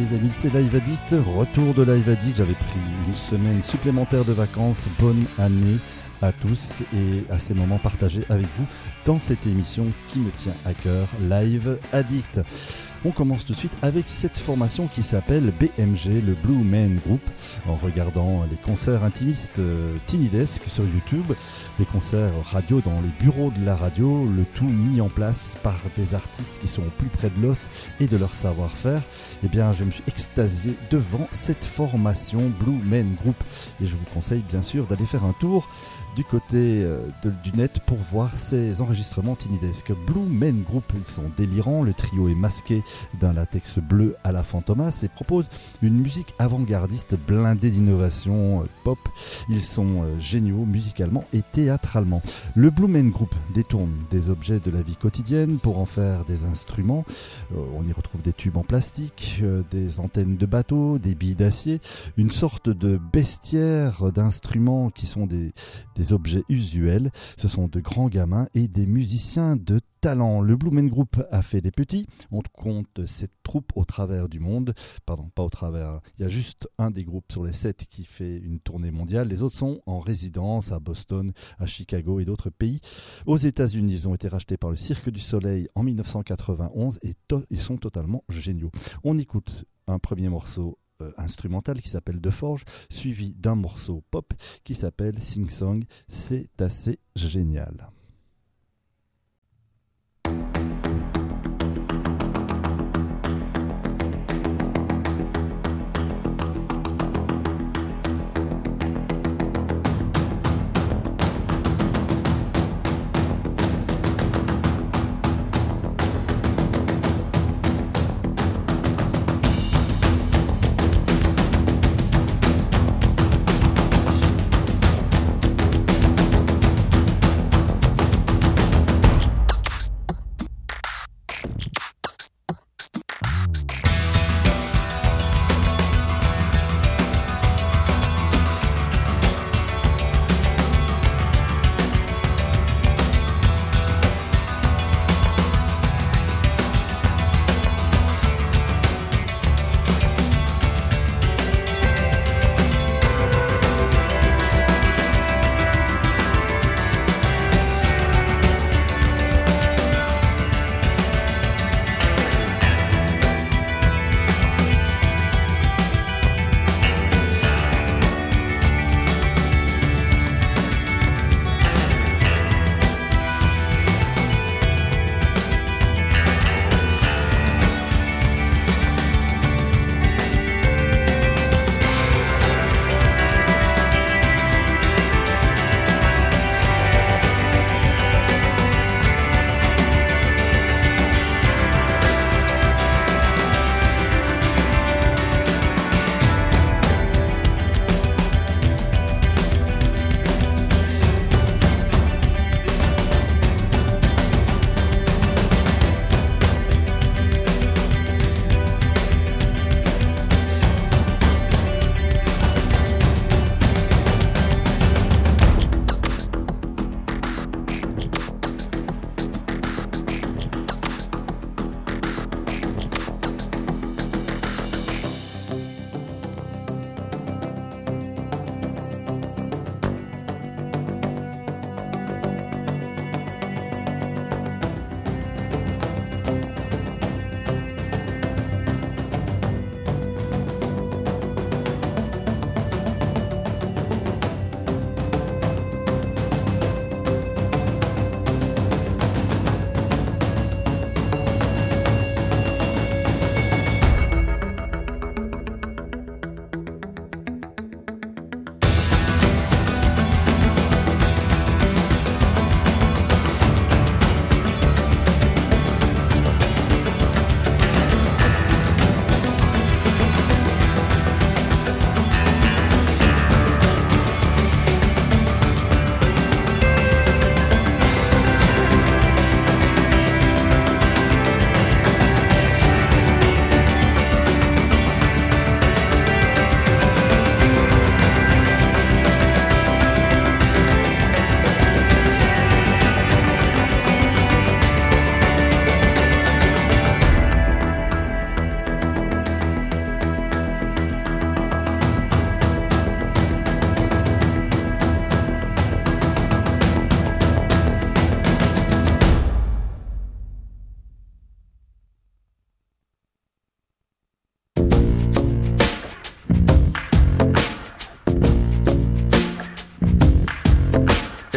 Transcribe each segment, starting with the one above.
les amis, c'est Live Addict, retour de Live Addict. J'avais pris une semaine supplémentaire de vacances. Bonne année à tous et à ces moments partagés avec vous dans cette émission qui me tient à cœur, Live Addict. On commence tout de suite avec cette formation qui s'appelle BMG, le Blue Man Group, en regardant les concerts intimistes Tiny Desk sur YouTube, des concerts radio dans les bureaux de la radio, le tout mis en place par des artistes qui sont au plus près de l'os et de leur savoir-faire. Eh bien, je me suis extasié devant cette formation Blue Man Group et je vous conseille bien sûr d'aller faire un tour du côté du net pour voir ces enregistrements Tiny Desk. Blue Man Group, ils sont délirants, le trio est masqué d'un latex bleu à la Fantomas et propose une musique avant-gardiste blindée d'innovation pop. Ils sont géniaux musicalement et théâtralement. Le Blue Man Group détourne des objets de la vie quotidienne pour en faire des instruments. On y retrouve des tubes en plastique, des antennes de bateaux, des billes d'acier, une sorte de bestiaire d'instruments qui sont des objets usuels. Ce sont de grands gamins et des musiciens de talent. Le Blue Man Group a fait des petits. On compte cette troupe au travers du monde. Pardon, pas au travers. Il y a juste un des groupes sur les 7 qui fait une tournée mondiale. Les autres sont en résidence à Boston, à Chicago et d'autres pays. Aux États-Unis, ils ont été rachetés par le Cirque du Soleil en 1991 et ils sont totalement géniaux. On écoute un premier morceau instrumental qui s'appelle De Forge, suivi d'un morceau pop qui s'appelle Sing Song. C'est assez génial.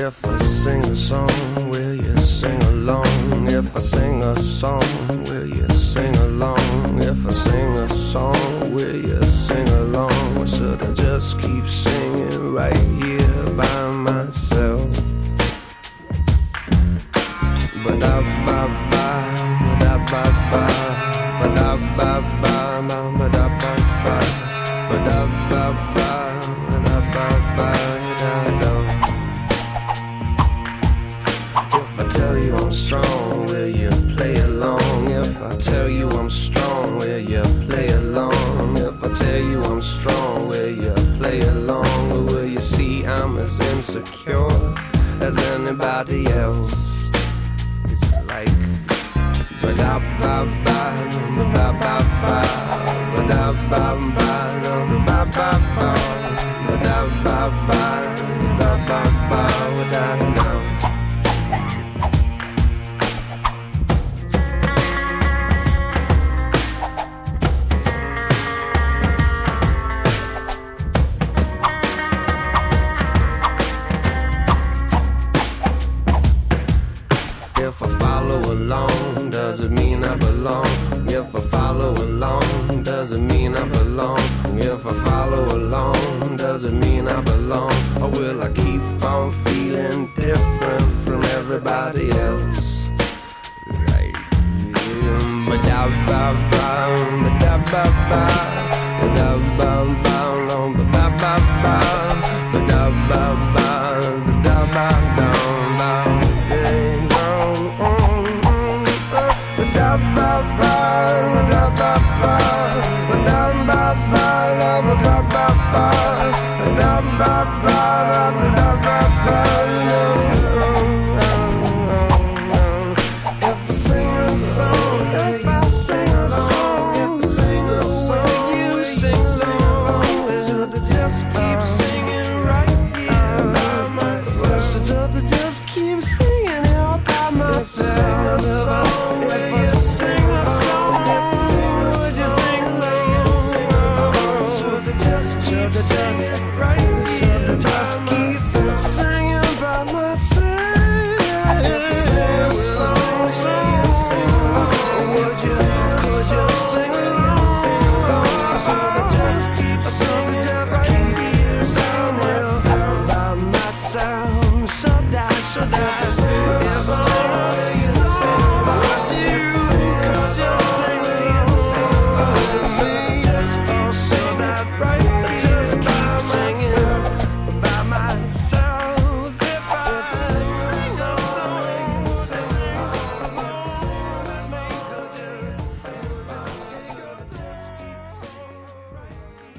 If I sing a song, will you sing along? If I sing a song, will you sing along? If I sing a song, will you sing along? Or should I just keep singing right here by myself? Ba-da-ba-ba, ba-da-ba-ba, ba-da-ba-ba, ba-da-ba-ba, ba-da-ba-ba, ba-da-ba-ba-da-da. If I tell you I'm strong, will you play along? If I tell you I'm strong, will you play along? If I tell you I'm strong, will you play along? Or will you see I'm as insecure as anybody else? It's like ba-da-ba-ba, ba-da-ba-ba, ba-da-ba-ba, ba-da-ba-ba, ba-da-ba-ba, ba-da-ba-ba, ba-da-ba-ba. If I follow along, does it mean I belong? If I follow along, does it mean I belong? If I follow along, does it mean I belong? Or will I keep on feeling different from everybody else? Like, ba-da-ba-ba, ba-da-ba-ba, ba-da-ba-ba, ba-da-ba-ba, ba-da-ba-ba, ba-da-ba-ba. Just keep singing all by myself. If I sing a song, would you sing along? Should I just keep singing right here? Should I just keep singing by myself? If I sing a song, could you sing along? Should I just keep singing by myself? Should I if I sing a song, would you, could you sing along with me? Or should I just keep singing by myself? If I sing a song, would you sing along with me? Could you just keep singing right?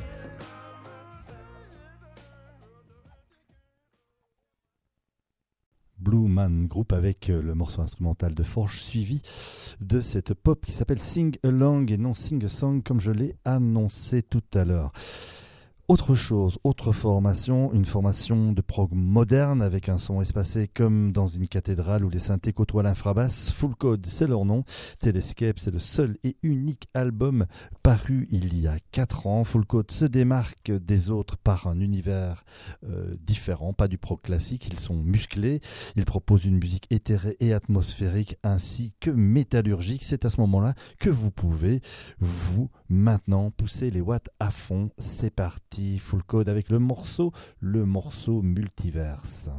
Blue Man Group avec le morceau instrumental de Forge suivi de cette pop qui s'appelle Sing Along et non Sing a Song comme je l'ai annoncé tout à l'heure. Autre chose, autre formation, une formation de prog moderne avec un son espacé comme dans une cathédrale où les synthés côtoient l'infrabasse. Full Code, c'est leur nom. Telescape, c'est le seul et unique album paru il y a 4 ans. Full Code se démarque des autres par un univers différent, pas du prog classique. Ils sont musclés, ils proposent une musique éthérée et atmosphérique ainsi que métallurgique. C'est à ce moment-là que vous pouvez, vous, maintenant, pousser les watts à fond. C'est parti. Full Code avec le morceau Multiverse.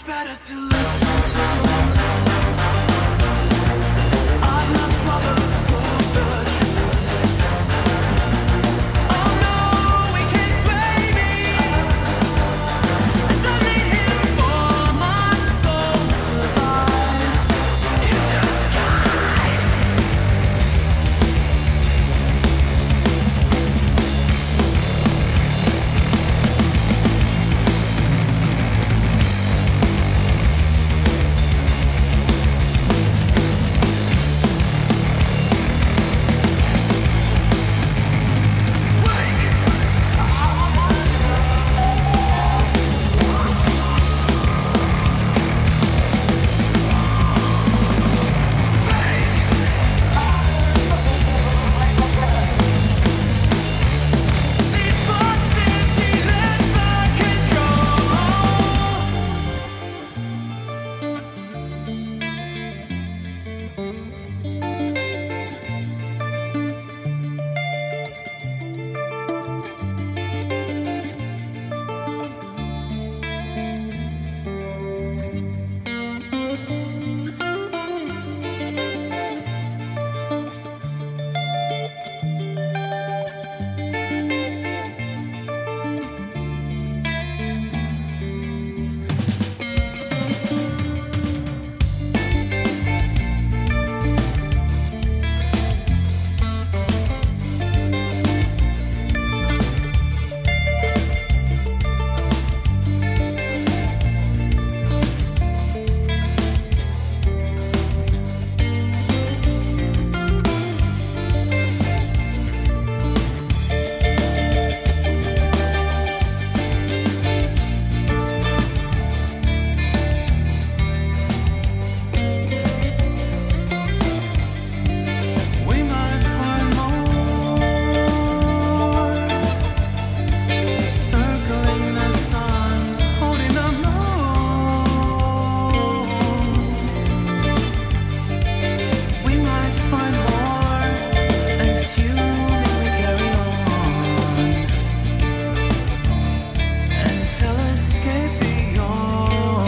better to listen to. I'd much rather absorb the truth. Oh no, he can't sway me, and I need him for my soul to rise into the sky. These forces deliver control. We might find more circling the sun, holding the moon. We might find more, assuming we carry on until escape beyond.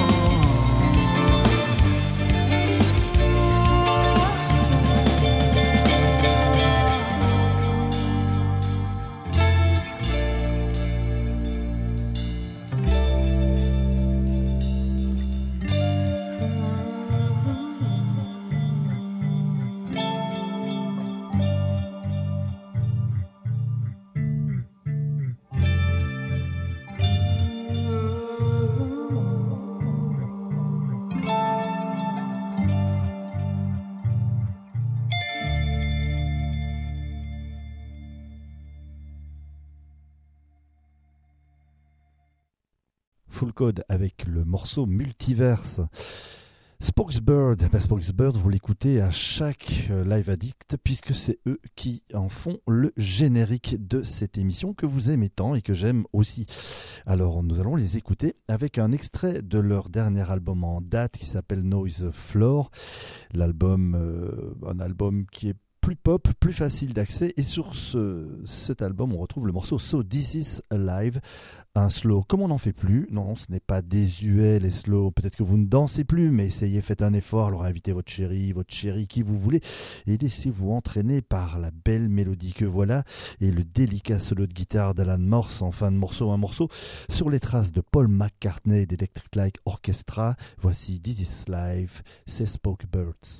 Full Code avec le morceau Multiverse. Spokesbird, Spokesbird, vous l'écoutez à chaque Live Addict puisque c'est eux qui en font le générique de cette émission que vous aimez tant et que j'aime aussi. Alors nous allons les écouter avec un extrait de leur dernier album en date qui s'appelle Noise Floor. L'album, un album qui est plus pop, plus facile d'accès, et sur cet album on retrouve le morceau So This Is Alive, un slow comme on n'en fait plus. Non, ce n'est pas désuet les slows, peut-être que vous ne dansez plus, mais essayez, faites un effort, alors invitez votre chéri, qui vous voulez, et laissez-vous entraîner par la belle mélodie que voilà, et le délicat solo de guitare d'Alan Morse en fin de morceau, un morceau sur les traces de Paul McCartney et d'Electric Light Orchestra. Voici This Is Live, c'est Spokesbirds.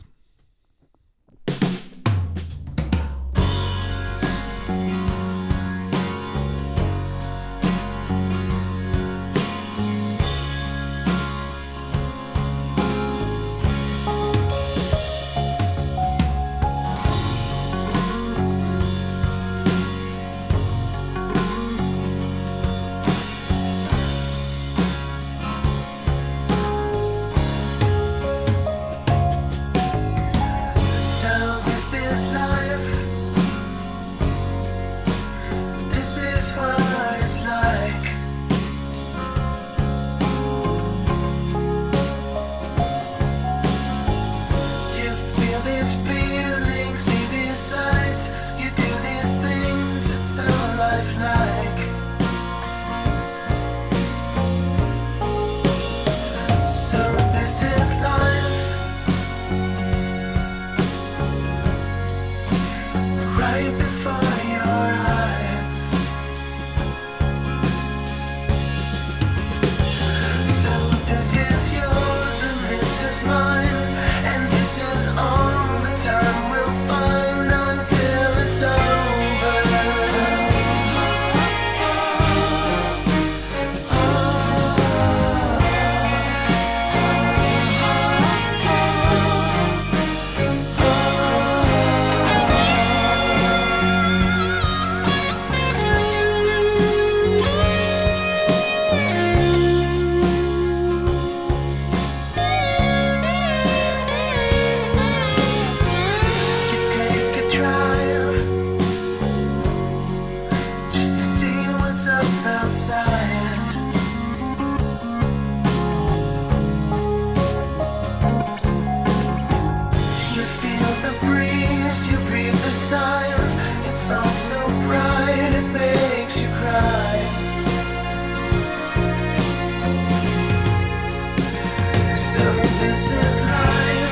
This is life,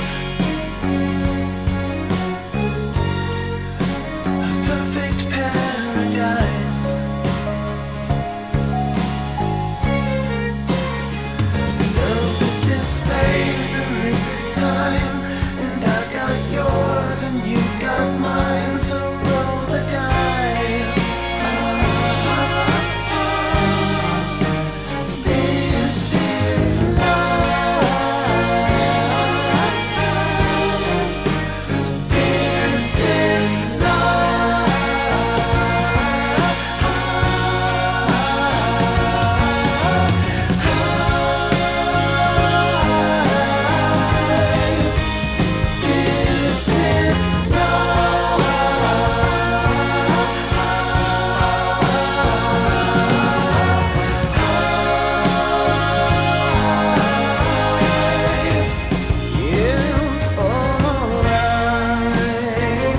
a perfect paradise. So this is space and this is time, and I got yours and you got mine. So roll the dice. This is life. This is It's alright.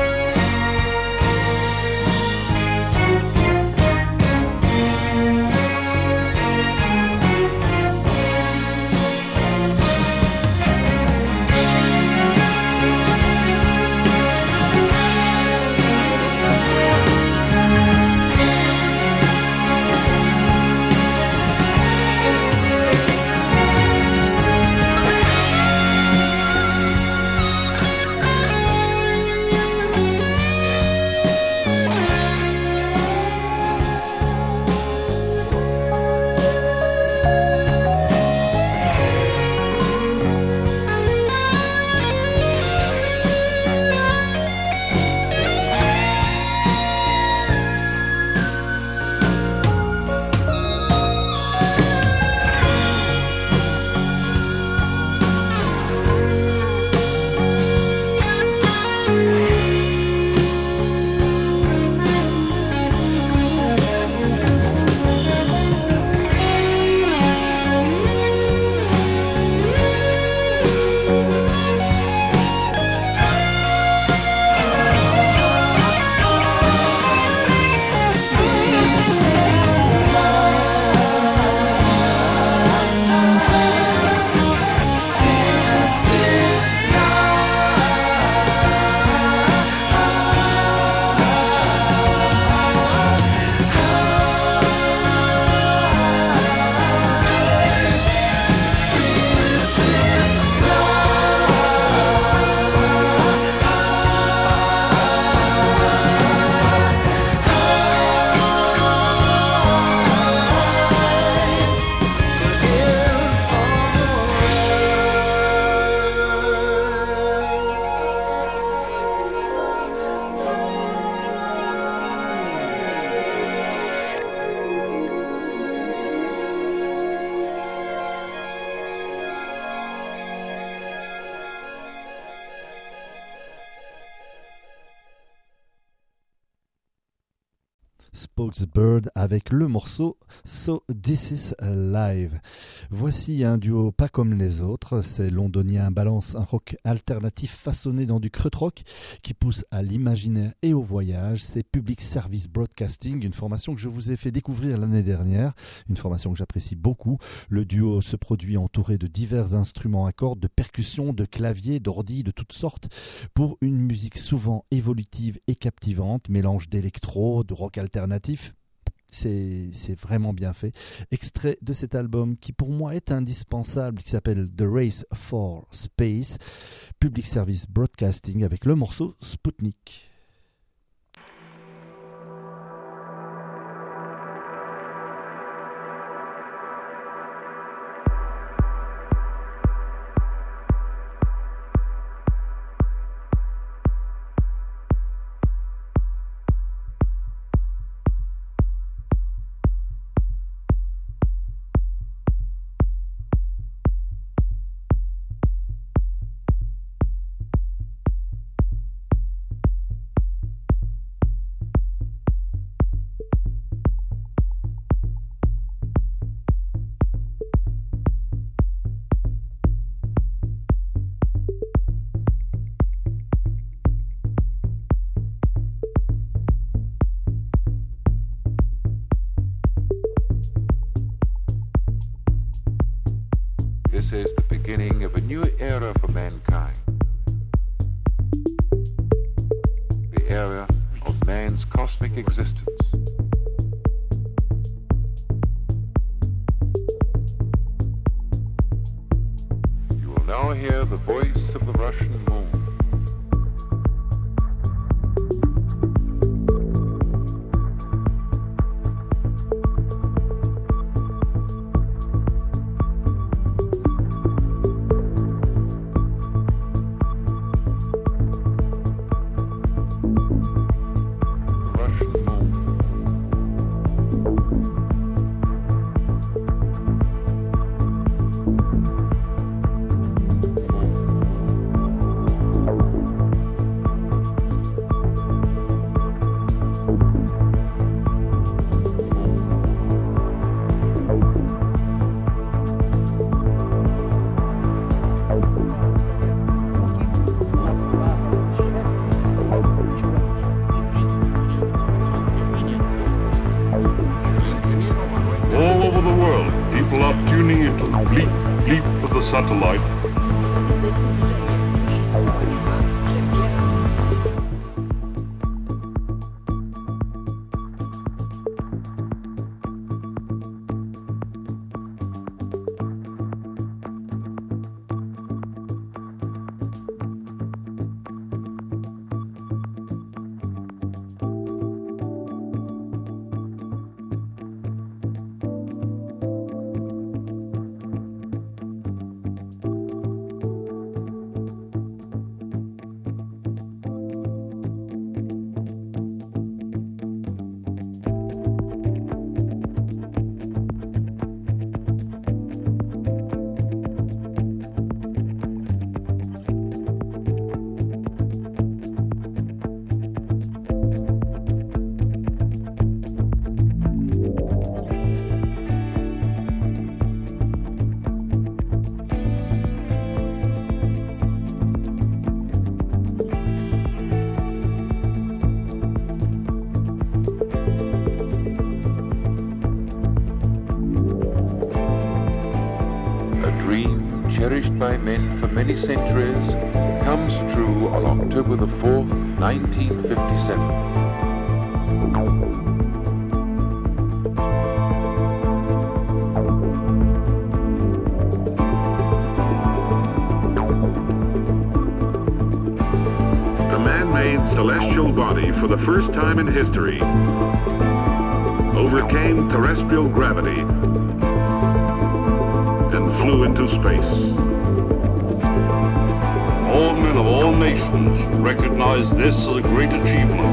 Spokesbird avec le morceau So This Is Live. Voici un duo pas comme les autres. Ces londoniens balancent un rock alternatif façonné dans du krautrock qui pousse à l'imaginaire et au voyage. C'est Public Service Broadcasting, une formation que je vous ai fait découvrir l'année dernière, une formation que j'apprécie beaucoup. Le duo se produit entouré de divers instruments à cordes, de percussions, de claviers, d'ordi, de toutes sortes, pour une musique souvent évolutive et captivante, mélange d'électro, de rock alternatif. C'est vraiment bien fait. Extrait de cet album qui pour moi est indispensable, qui s'appelle The Race for Space, Public Service Broadcasting avec le morceau Sputnik. This is the beginning of a new era for mankind. The era of man's cosmic existence. You will now hear the voice of the Russian moon. Satellite. Cherished by men for many centuries, comes true on October the 4th, 1957. A man-made celestial body for the first time in history overcame terrestrial gravity and flew into space. All men of all nations recognize this as a great achievement.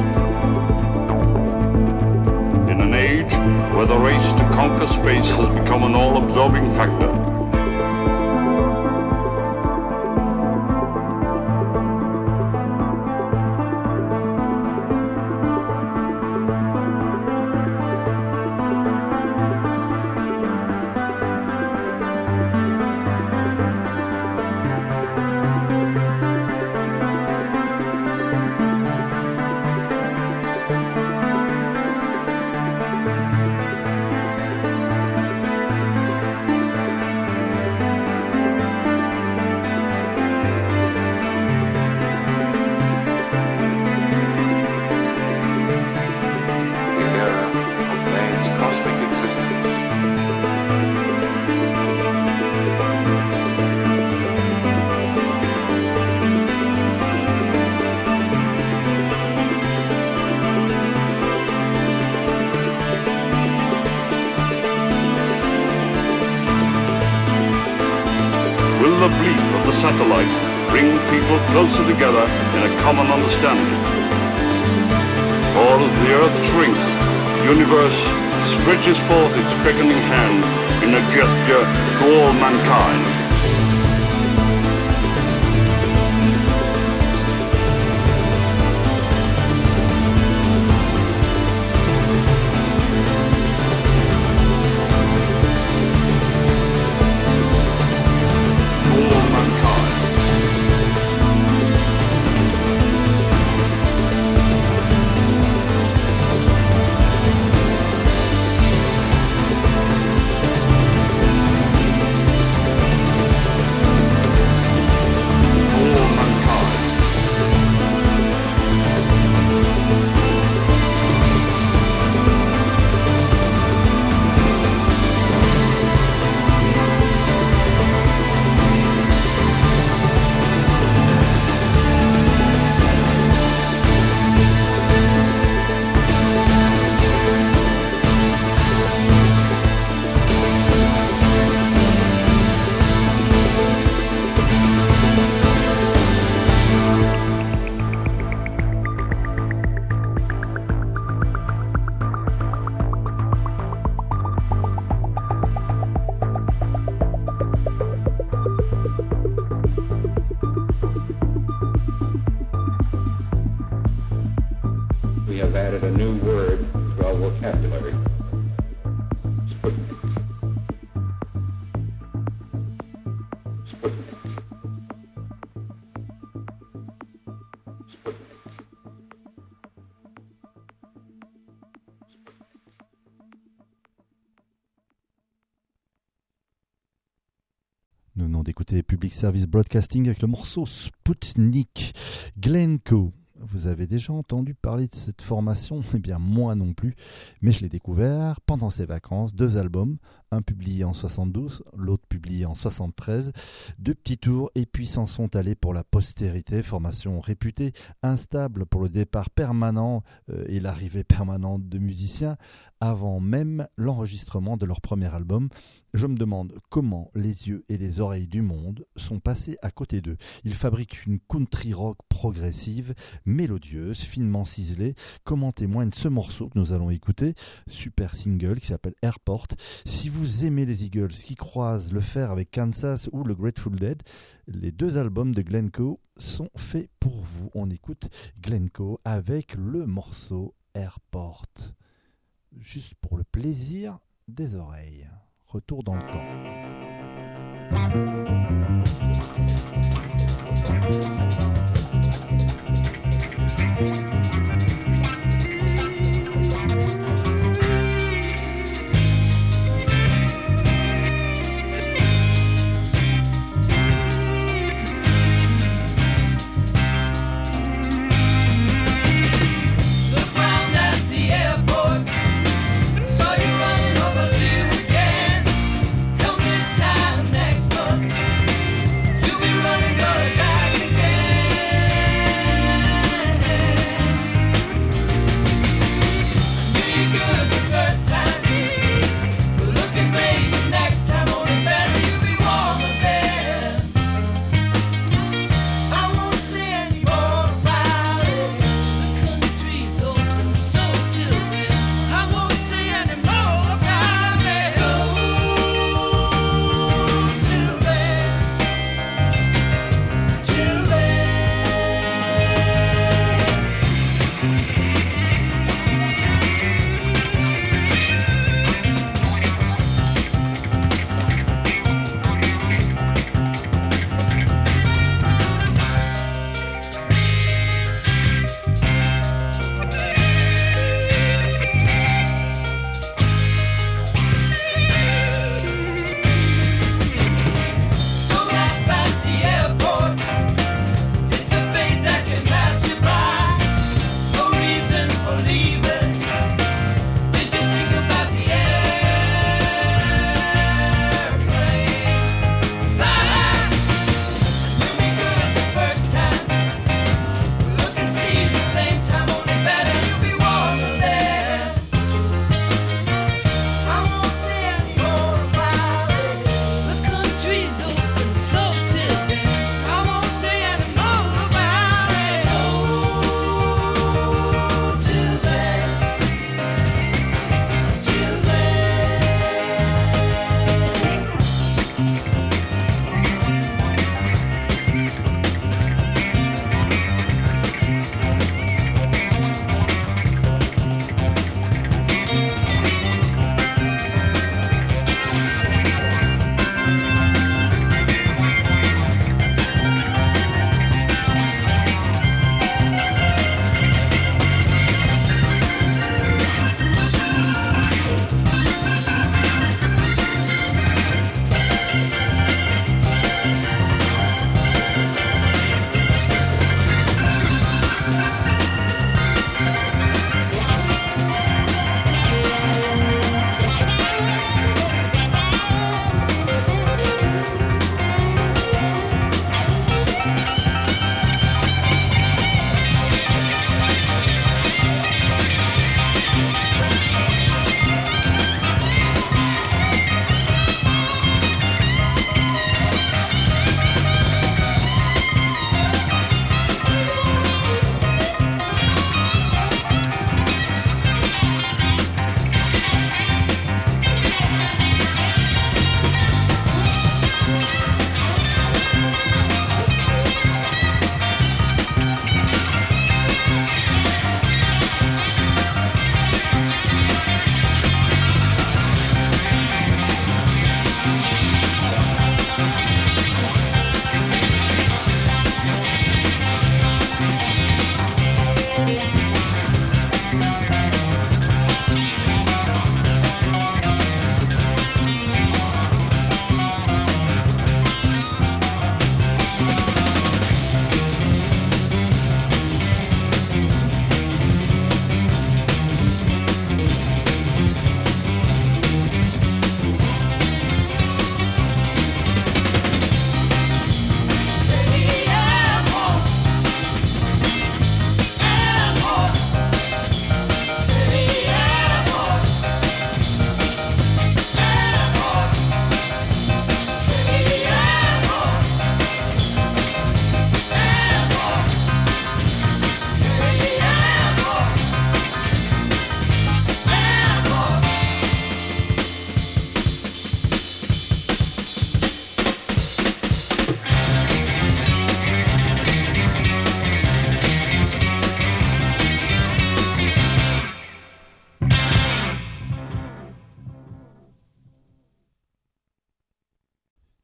In an age where the race to conquer space has become an all-absorbing factor, the bleep of the satellite bring people closer together in a common understanding. For as the Earth shrinks, the universe stretches forth its beckoning hand in a gesture to all mankind. new word to our vocabulary. Sputnik. Sputnik. Sputnik. Nous venons d'écouter Public Service Broadcasting avec le morceau Sputnik. Glencoe. Vous avez déjà entendu parler de cette formation? Eh bien, moi non plus, mais je l'ai découvert pendant ces vacances. 2 albums, un publié en 72, l'autre publié en 73. 2 petits tours, et puis s'en sont allés pour la postérité. Formation réputée, instable pour le départ permanent et l'arrivée permanente de musiciens, avant même l'enregistrement de leur premier album. Je me demande comment les yeux et les oreilles du monde sont passés à côté d'eux. Ils fabriquent une country rock progressive, mélodieuse, finement ciselée, comme en témoigne ce morceau que nous allons écouter, super single qui s'appelle Airport. Si vous aimez les Eagles qui croisent le fer avec Kansas ou le Grateful Dead, les 2 albums de Glencoe sont faits pour vous. On écoute Glencoe avec le morceau Airport, juste pour le plaisir des oreilles. Retour dans le temps. Look round at the airport. Saw you running home, I'll see you again. Come this time next month.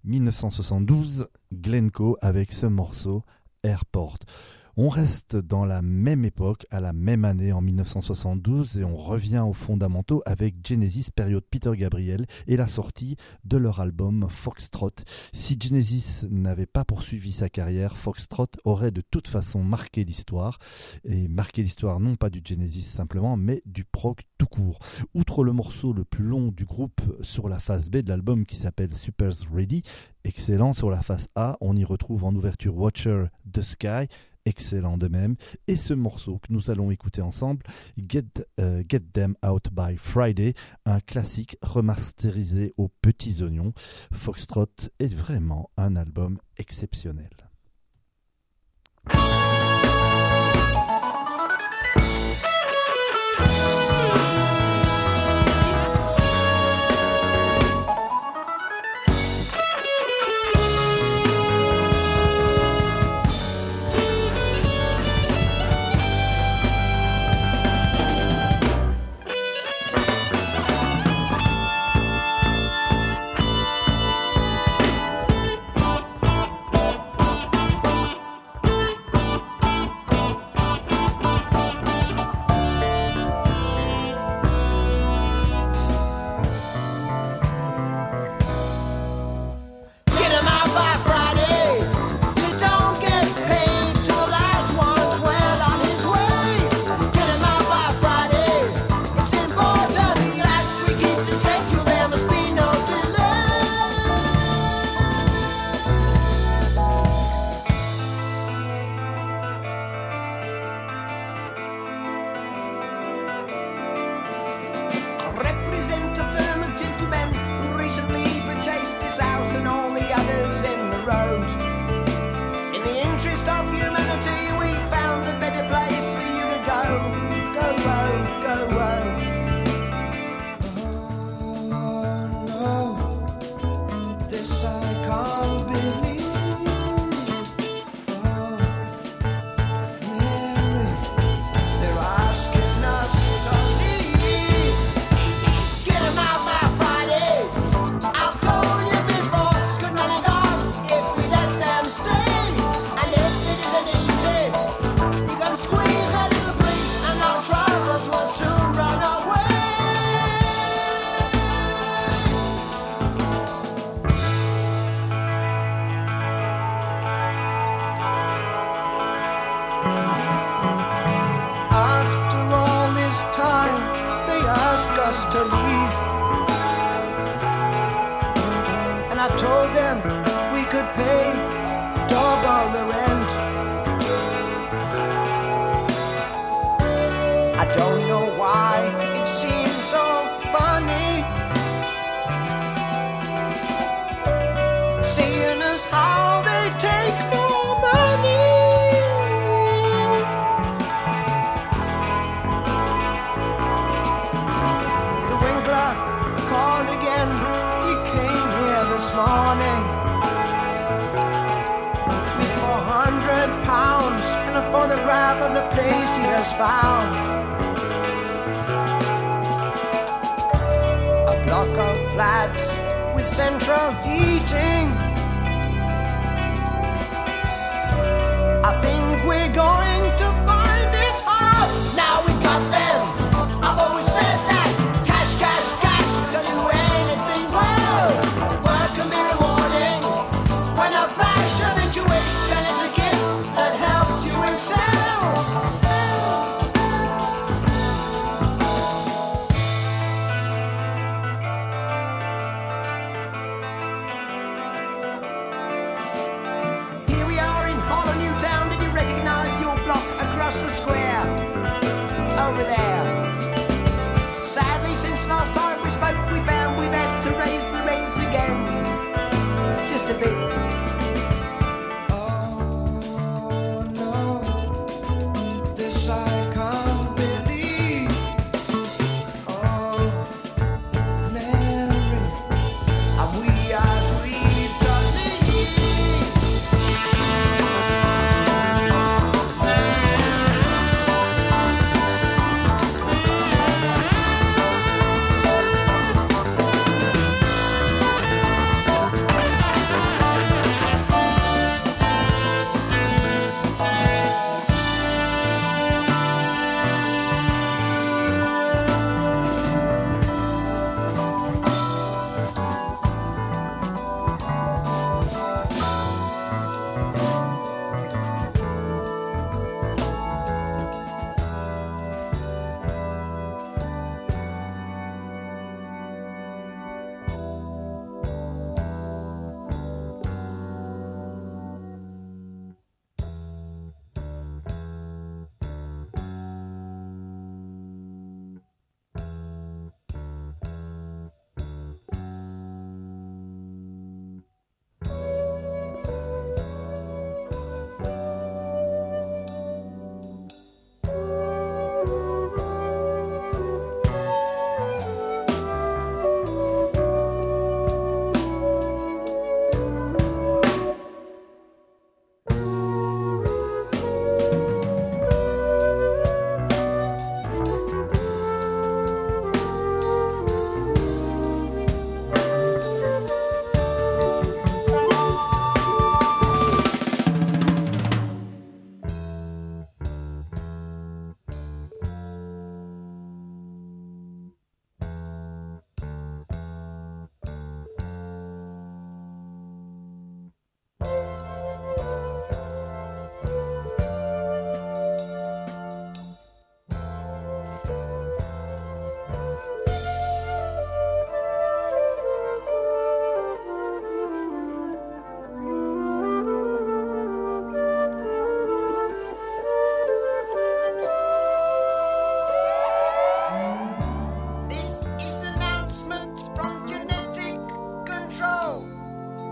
1972, Glencoe avec ce morceau Airport. On reste dans la même époque, à la même année en 1972 et on revient aux fondamentaux avec Genesis période Peter Gabriel et la sortie de leur album Foxtrot. Si Genesis n'avait pas poursuivi sa carrière, Foxtrot aurait de toute façon marqué l'histoire, et marqué l'histoire non pas du Genesis simplement mais du prog tout court. Outre le morceau le plus long du groupe sur la face B de l'album qui s'appelle Super's Ready, excellent, sur la face A on y retrouve en ouverture Watcher the Sky, excellent de même, et ce morceau que nous allons écouter ensemble, Get Them Out by Friday, un classique remasterisé aux petits oignons. Foxtrot est vraiment un album exceptionnel. Of the place he has found, a block of flats with central heating. I think we're going to find it hard. Now we got them. I've always said that cash, cash, cash can do anything well. Work can be rewarding when a flash of intuition is a gift that helps you excel.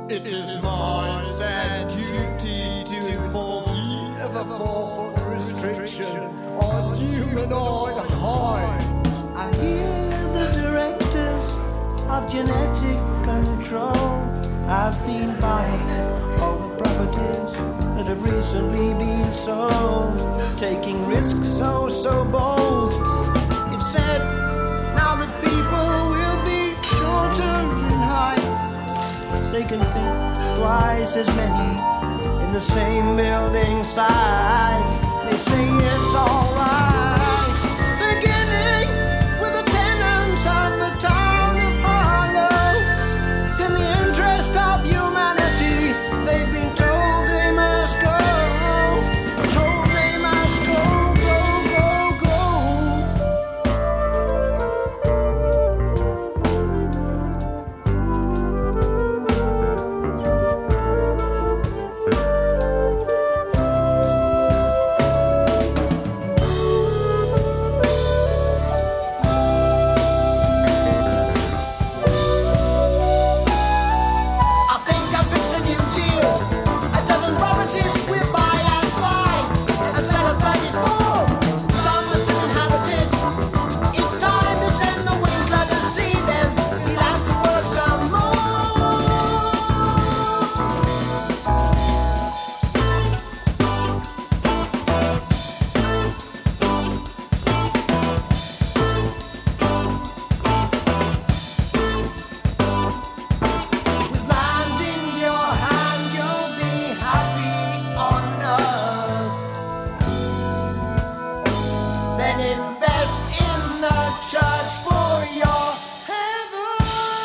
It is my sad duty to inform ye of a fourth restriction on humanoid hides. I hear the directors of genetic control have been buying all the properties that have recently been sold, taking risks so bold. It's said now that people will be shorter in height. They can fit twice as many in the same building site. They say it's alright. Beginning with the tenants of the town of Harlow. In the interest of humanity, they've been told they must go. Told they must go, go, go, go. I think I fixed a new deal. A dozen properties we buy and buy and sell at 34. Some are still inhabited. It's time to send the wings, let us see them. We'll have to work some more. With land in your hand, you'll be happy on earth. Then invest in the church for your heaven.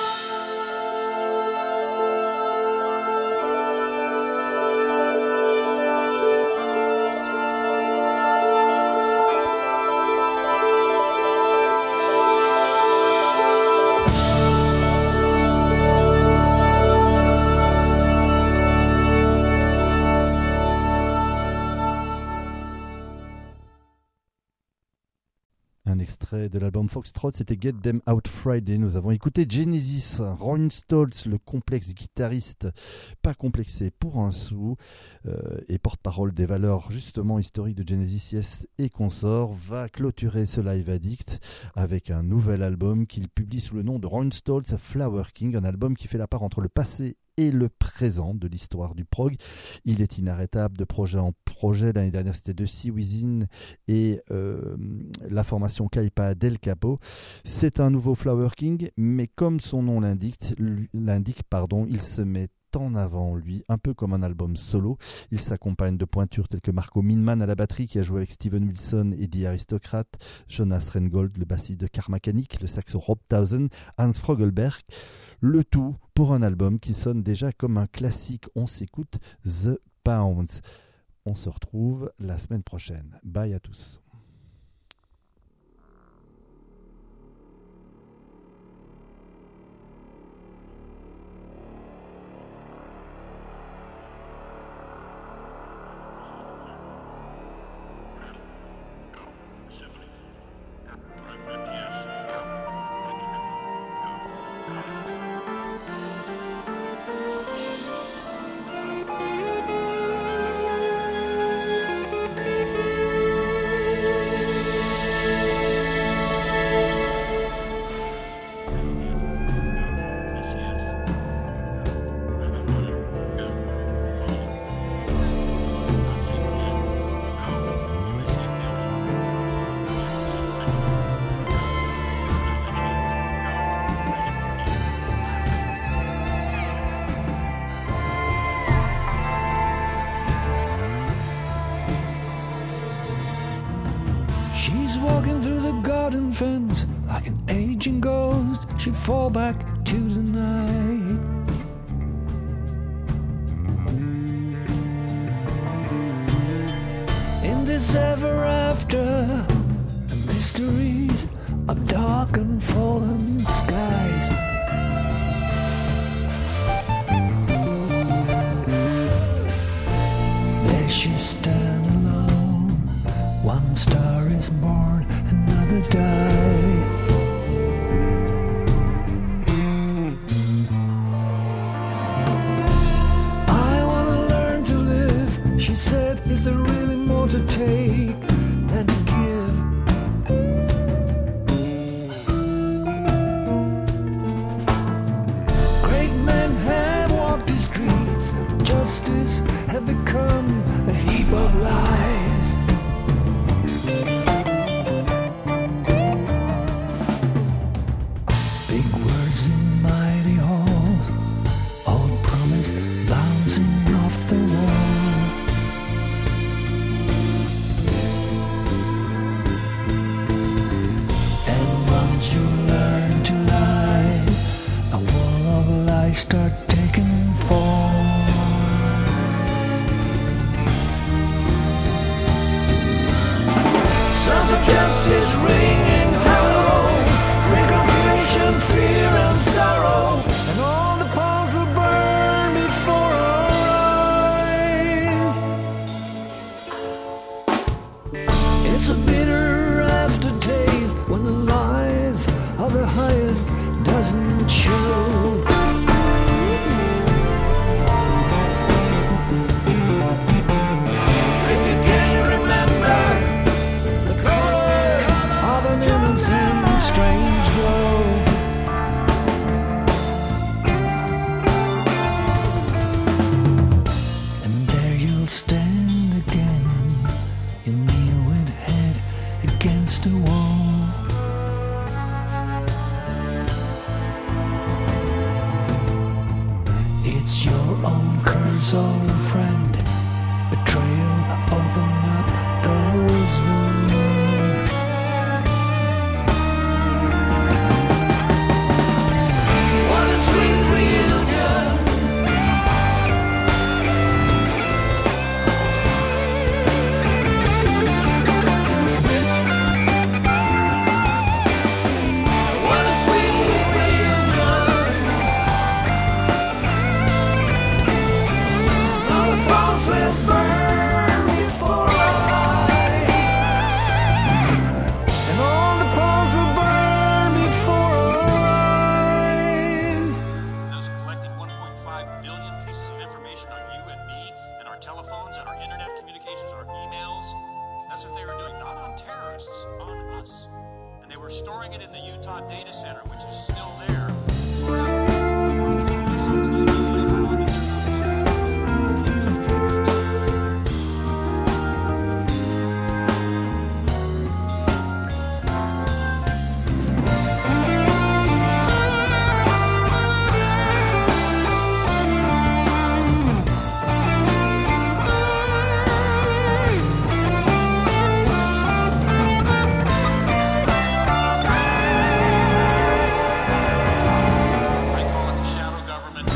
Un extrait de l'album Foxtrot, c'était Get Them Out Friday. Nous avons écouté Genesis, Ron Stoltz, le complexe guitariste, pas complexé pour un sou, et porte-parole des valeurs justement historiques de Genesis, Yes et consorts, va clôturer ce Live Addict avec un nouvel album qu'il publie sous le nom de Ron Stoltz, Flower King, un album qui fait la part entre le passé et le présent de l'histoire du prog. Il est inarrêtable de projet en projet. L'année dernière, c'était de Sea Within et la formation Kaipa Del Capo. C'est un nouveau Flower King, mais comme son nom l'indique, il se met en avant, lui, un peu comme un album solo. Il s'accompagne de pointures telles que Marco Minman à la batterie, qui a joué avec Steven Wilson et The Aristocrat, Jonas Reingold, le bassiste de Karma Mechanic, le saxo Rob Townsend, Hans Frogelberg. Le tout pour un album qui sonne déjà comme un classique. On s'écoute The Pounds. On se retrouve la semaine prochaine. Bye à tous. She's walking through the garden fence like an aging ghost. She'd fall back to the night. In this ever after, the mysteries of dark and fallen skies. There she stands alone. One star is born, another dies. there really more to take than to give? Great men have walked the streets, justice have become a heap of lies. Big words in mighty halls, old promise bouncing off the wall. And once you learn to lie, a wall of lies start taking form. Sounds of justice ringing hollow, reconciliation, fear and sorrow, and all the paths will burn before our eyes. It's a bitter aftertaste when the lies of the highest doesn't show. If you can't remember the color of an innocent strange glow, and there you'll stand again, you kneel with head against the wall. It's your own curse, old friend. Betrayal, open up those wounds. What a sweet reunion. What a sweet reunion. All the bones will burn before our eyes, and all the bones will burn before our eyes. Those collecting 1.5 billion pieces of information on you and me, and our telephones, and our internet communications, our emails. That's what they were doing, not on terrorists, on us. And they were storing it in the Utah data center, which is still there forever. There's something you do later on in I call it the shadow government.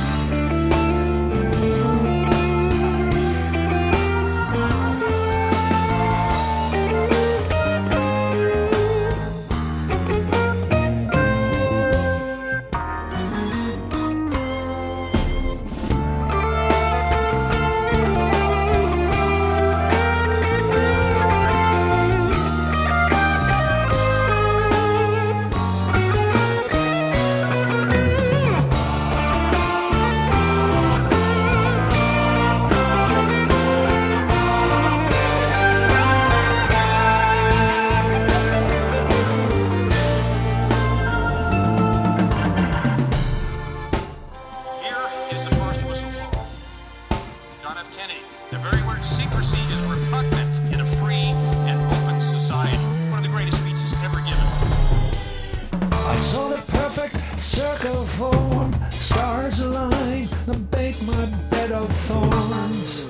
Here is the first whistleblower, John F. Kennedy. The very word secrecy is repugnant in a free and open society. One of the greatest speeches ever given. I saw the perfect circle form, stars align, and bake my bed of thorns.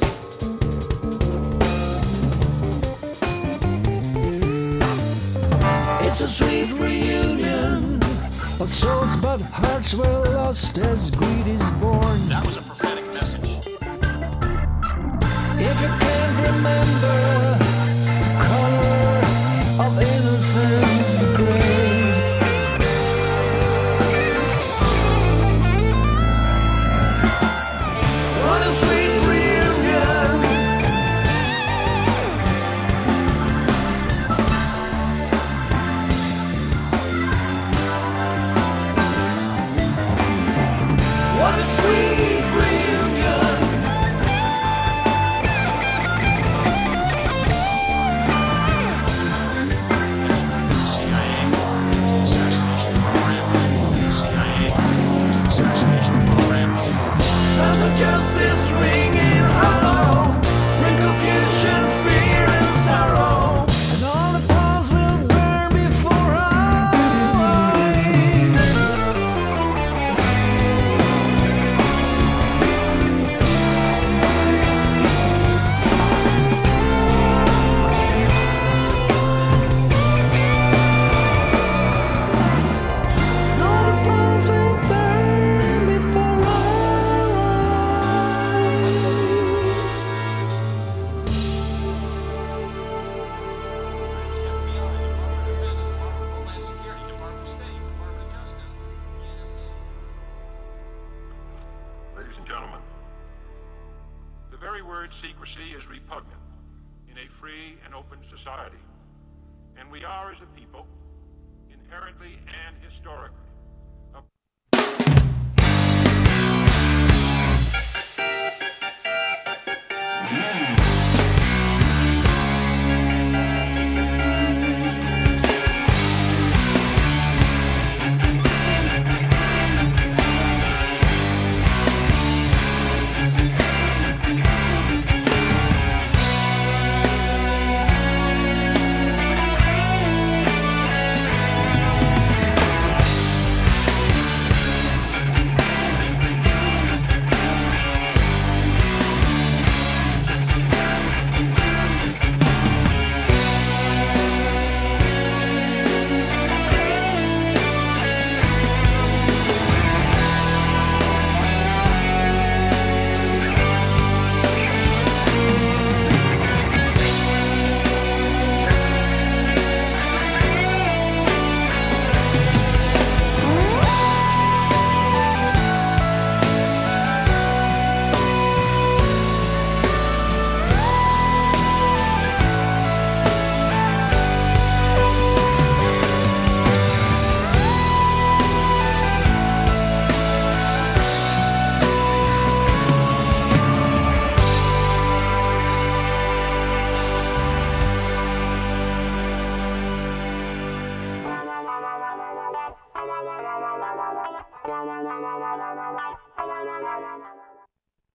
It's a sweet reunion of souls, but hearts were lost as greed is born. That was a prophetic message. If you can't remember the color of innocence, the gray. What a sweet reunion. What a sweet reunion. justice ringing hollow, bring confusion, fear and sorrow, and all the paths will burn before our eyes. And all the paths will burn before our eyes. FBI, Department of Defense, Department of Homeland Security, Department of State, Department of Justice, the NSA. Ladies and gentlemen, the very word secrecy is repugnant in a free and open society. And we are, as a people, inherently and historically